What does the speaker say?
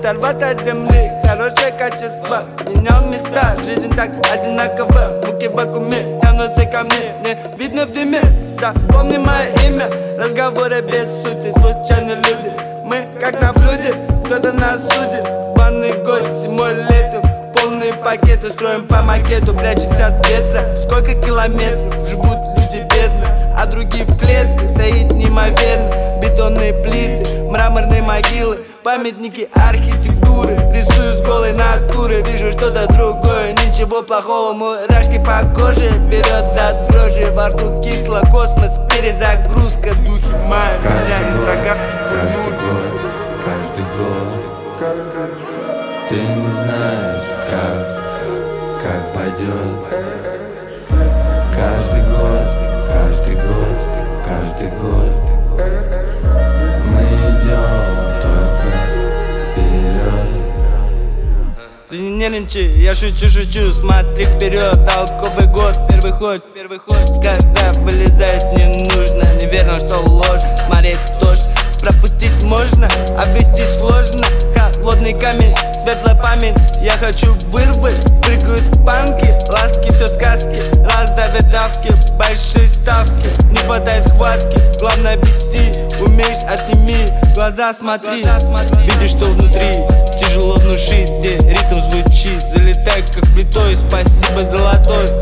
оторваться от земли. Хорошее качество менял места. Жизнь так одинакова, звуки в вакууме тянутся ко мне, не видно в дыме. Запомни мое имя, разговоры без сути, случайные люди. Мы как на блюде, кто-то нас судит. Званый гость зимой летом, полные пакеты строим по макету, прячемся от ветра. Сколько километров живут люди бедно, а другие в клетке стоит неимоверно. Бетонные плиты, мраморные могилы, памятники архитектуры. Рисую с голой натуры, вижу что-то другое. Ничего плохого, мурашки по коже, берет до дрожи, во рту кисло, космос, перезагрузка. Духи мая, меня не каждый год ты не знаешь, как пойдет. Каждый год мы идем только вперед. Ты не нервничай, я шучу, смотри вперед. Толковый год, первый ход. Когда вылезает не нужно, не верно, что ложь. Смотреть тоже, пропустить можно, обвести сложно. Холодный камень, светлая память. Я хочу вырвать, прыгают панки. Ласки, все сказки, раздавят давки. Большие ставки, не хватает хватки. Главное вести, умеешь, отними. Глаза смотри, видишь, что внутри. Тяжело внушить, где ритм звучит. Залетай как плитой, спасибо золотой.